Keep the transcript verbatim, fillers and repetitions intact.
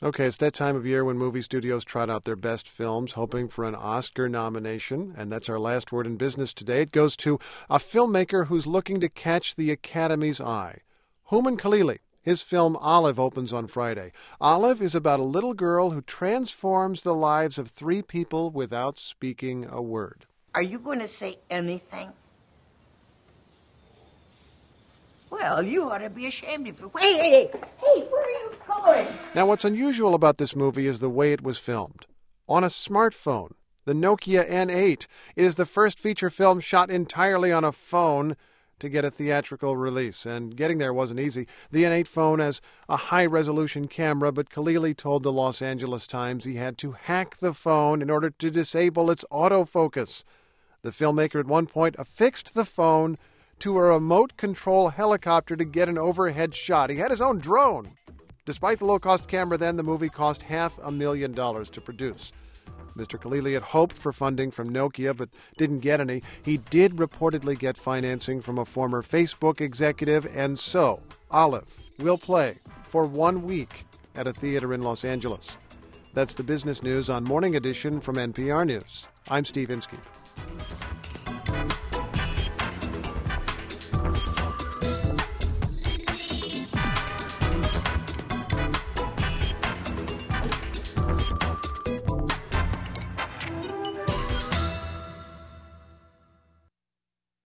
Okay, it's that time of year when movie studios trot out their best films, hoping for an Oscar nomination. And that's our last word in business today. It goes to a filmmaker who's looking to catch the Academy's eye. Hooman Khalili. His film Olive opens on Friday. Olive is about a little girl who transforms the lives of three people without speaking a word. Are you going to say anything? Well, you ought to be ashamed of you. Hey, hey, hey, hey, where are you going? Now, what's unusual about this movie is the way it was filmed. On a smartphone, the Nokia N eight. It is the first feature film shot entirely on a phone to get a theatrical release, and getting there wasn't easy. The N eight phone has a high-resolution camera, but Khalili told the Los Angeles Times he had to hack the phone in order to disable its autofocus. The filmmaker at one point affixed the phone to a remote control helicopter to get an overhead shot. He had his own drone. Despite the low-cost camera then, the movie cost half a million dollars to produce. Mister Khalili had hoped for funding from Nokia, but didn't get any. He did reportedly get financing from a former Facebook executive, and so Olive will play for one week at a theater in Los Angeles. That's the business news on Morning Edition from N P R News. I'm Steve Inskeep.